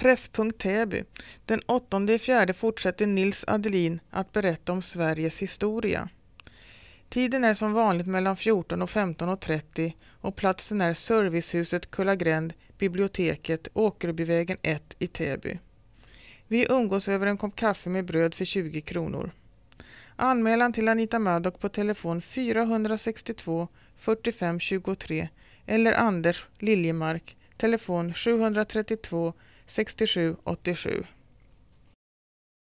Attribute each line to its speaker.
Speaker 1: Träffpunkt Täby. Den 8/4 fortsätter Nils Adelin att berätta om Sveriges historia. Tiden är som vanligt mellan 14 och 15:30 och platsen är Servicehuset Kullagränd, biblioteket, Åkerbyvägen 1 i Täby. Vi umgås över en kopp kaffe med bröd för 20 kronor. Anmälan till Anita Maddock på telefon 462 45 23 eller Anders Liljemark, telefon 732 67 87.